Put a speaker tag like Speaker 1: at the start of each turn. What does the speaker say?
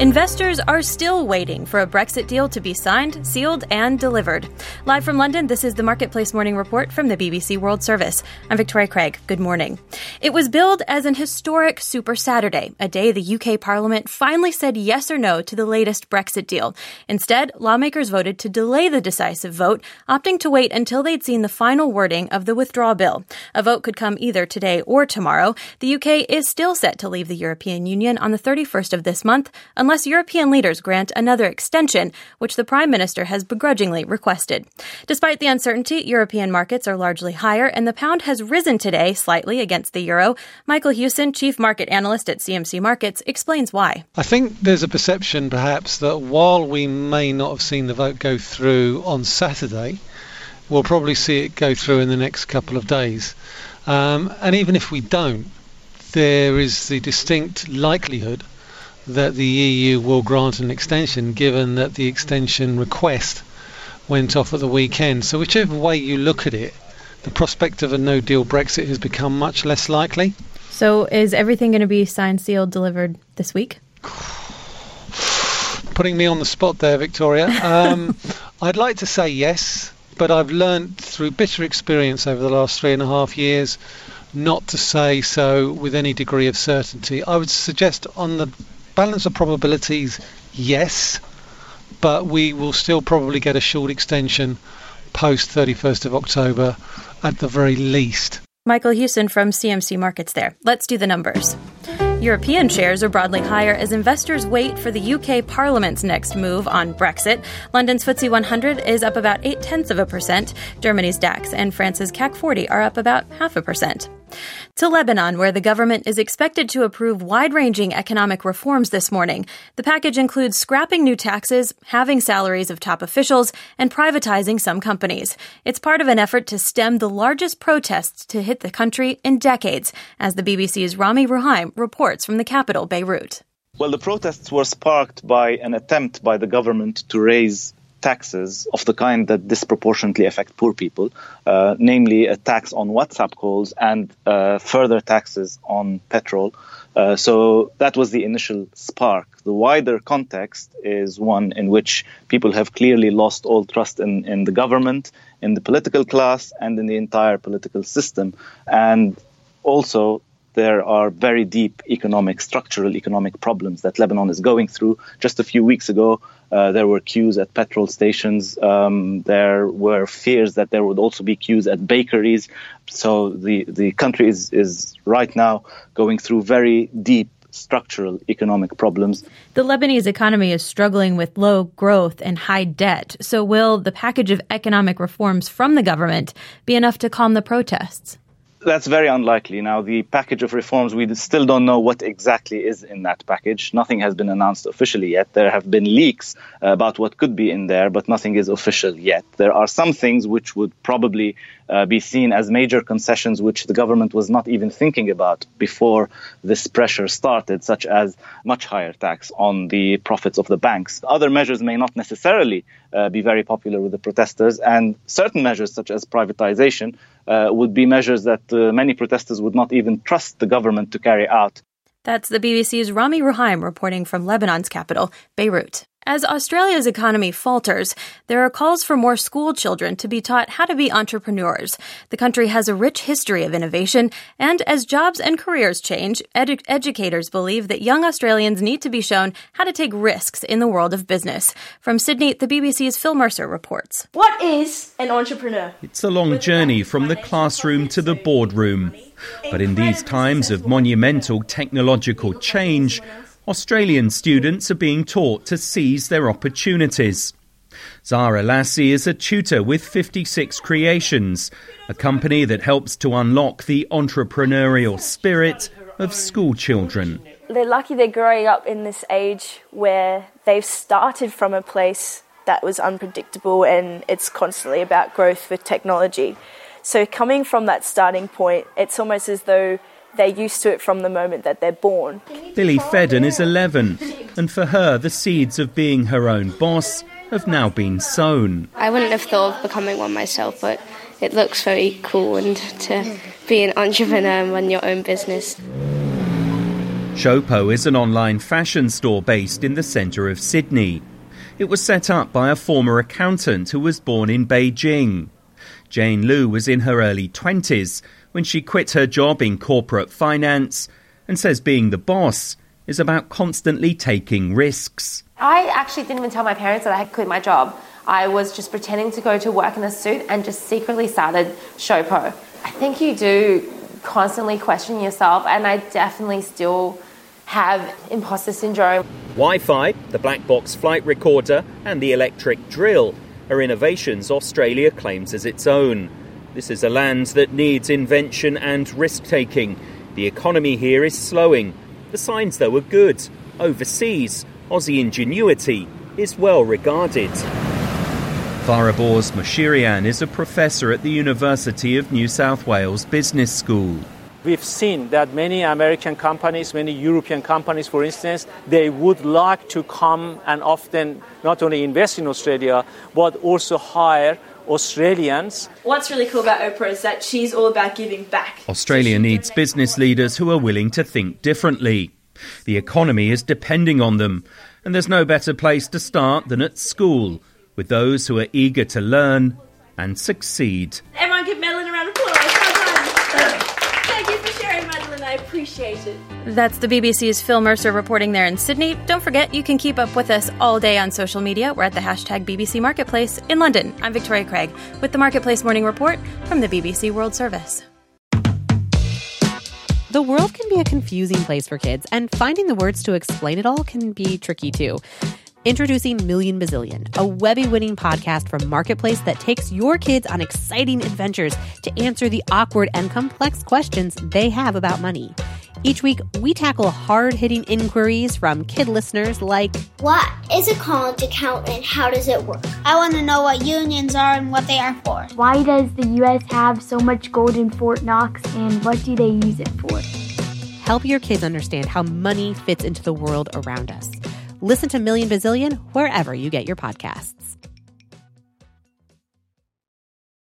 Speaker 1: Investors are still waiting for a Brexit deal to be signed, sealed, and delivered. Live from London, this is the Marketplace Morning Report from the BBC World Service. I'm Victoria Craig. Good morning. It was billed as an historic Super Saturday, a day the UK Parliament finally said yes or no to the latest Brexit deal. Instead, lawmakers voted to delay the decisive vote, opting to wait until they'd seen the final wording of the withdrawal bill. A vote could come either today or tomorrow. The UK is still set to leave the European Union on the 31st of this month, unless European leaders grant another extension, which the Prime Minister has begrudgingly requested. Despite the uncertainty, European markets are largely higher, and the pound has risen today slightly against the euro. Michael Hewson, Chief Market Analyst at CMC Markets, explains why.
Speaker 2: I think there's a perception, perhaps, that while we may not have seen the vote go through on Saturday, we'll probably see it go through in the next couple of days. And even if we don't, there is the distinct likelihood that the EU will grant an extension, given that the extension request went off at the weekend. So whichever way you look at it, the prospect of a no-deal Brexit has become much less likely.
Speaker 1: So is everything going to be signed, sealed, delivered this week?
Speaker 2: Putting me on the spot there, Victoria. I'd like to say yes, but I've learned through bitter experience over the last 3.5 years not to say so with any degree of certainty. I would suggest on the balance of probabilities, yes, but we will still probably get a short extension post 31st of October at the very least.
Speaker 1: Michael Hewson from CMC Markets there. Let's do the numbers. European shares are broadly higher as investors wait for the UK Parliament's next move on Brexit. London's FTSE 100 is up about 0.8%. Germany's DAX and France's CAC 40 are up about 0.5%. To Lebanon, where the government is expected to approve wide-ranging economic reforms this morning. The package includes scrapping new taxes, halving salaries of top officials, and privatizing some companies. It's part of an effort to stem the largest protests to hit the country in decades, as the BBC's Rami Ruhaim reports from the capital, Beirut.
Speaker 3: Well, the protests were sparked by an attempt by the government to raise taxes of the kind that disproportionately affect poor people, namely a tax on WhatsApp calls and further taxes on petrol. So that was the initial spark. The wider context is one in which people have clearly lost all trust in the government, in the political class, and in the entire political system. And also, there are very deep structural economic problems that Lebanon is going through. Just a few weeks ago, there were queues at petrol stations. There were fears that there would also be queues at bakeries. So the country is right now going through very deep structural economic problems.
Speaker 1: The Lebanese economy is struggling with low growth and high debt. So will the package of economic reforms from the government be enough to calm the protests?
Speaker 3: That's very unlikely. Now, the package of reforms, we still don't know what exactly is in that package. Nothing has been announced officially yet. There have been leaks about what could be in there, but nothing is official yet. There are some things which would probably be seen as major concessions which the government was not even thinking about before this pressure started, such as much higher tax on the profits of the banks. Other measures may not necessarily be very popular with the protesters, and certain measures such as privatization would be measures that many protesters would not even trust the government to carry out.
Speaker 1: That's the BBC's Rami Ruhaim reporting from Lebanon's capital, Beirut. As Australia's economy falters, there are calls for more school children to be taught how to be entrepreneurs. The country has a rich history of innovation, and as jobs and careers change, educators believe that young Australians need to be shown how to take risks in the world of business. From Sydney, the BBC's Phil Mercer reports.
Speaker 4: What is an entrepreneur?
Speaker 5: It's a long journey from the classroom to the boardroom. But in these times of monumental technological change, Australian students are being taught to seize their opportunities. Zara Lassie is a tutor with 56 Creations, a company that helps to unlock the entrepreneurial spirit of school children.
Speaker 4: They're lucky they're growing up in this age where they've started from a place that was unpredictable, and it's constantly about growth with technology. So coming from that starting point, it's almost as though they're used to it from the moment that they're born.
Speaker 5: Billy Fedden is 11, and for her, the seeds of being her own boss have now been sown.
Speaker 6: I wouldn't have thought of becoming one myself, but it looks very cool and to be an entrepreneur and run your own business.
Speaker 5: Showpo is an online fashion store based in the centre of Sydney. It was set up by a former accountant who was born in Beijing. Jane Liu was in her early 20s when she quit her job in corporate finance and says being the boss is about constantly taking risks.
Speaker 7: I actually didn't even tell my parents that I had quit my job. I was just pretending to go to work in a suit and just secretly started Showpo. I think you do constantly question yourself, and I definitely still have imposter syndrome.
Speaker 5: Wi-Fi, the black box flight recorder and the electric drill are innovations Australia claims as its own. This is a land that needs invention and risk-taking. The economy here is slowing. The signs, though, are good. Overseas, Aussie ingenuity is well regarded. Farabors Moshirian is a professor at the University of New South Wales Business School.
Speaker 8: We've seen that many American companies, many European companies, for instance, they would like to come and often not only invest in Australia, but also hire Australians.
Speaker 4: What's really cool about Oprah is that she's all about giving back.
Speaker 5: Australia needs business leaders who are willing to think differently. The economy is depending on them, and there's no better place to start than at school, with those who are eager to learn and succeed.
Speaker 4: Everyone give Madeline a round of applause. Well done. Thank you for sharing, Madeline. I appreciate it.
Speaker 1: That's the BBC's Phil Mercer reporting there in Sydney. Don't forget, you can keep up with us all day on social media. We're at the hashtag BBC Marketplace in London. I'm Victoria Craig with the Marketplace Morning Report from the BBC World Service.
Speaker 9: The world can be a confusing place for kids, and finding the words to explain it all can be tricky too. Introducing Million Bazillion, a Webby-winning podcast from Marketplace that takes your kids on exciting adventures to answer the awkward and complex questions they have about money. Each week, we tackle hard-hitting inquiries from kid listeners like,
Speaker 10: what is a college account and how does it work? I want to know what unions are and what they are for.
Speaker 11: Why does the U.S. have so much gold in Fort Knox and what do they use it for?
Speaker 9: Help your kids understand how money fits into the world around us. Listen to Million Bazillion wherever you get your podcasts.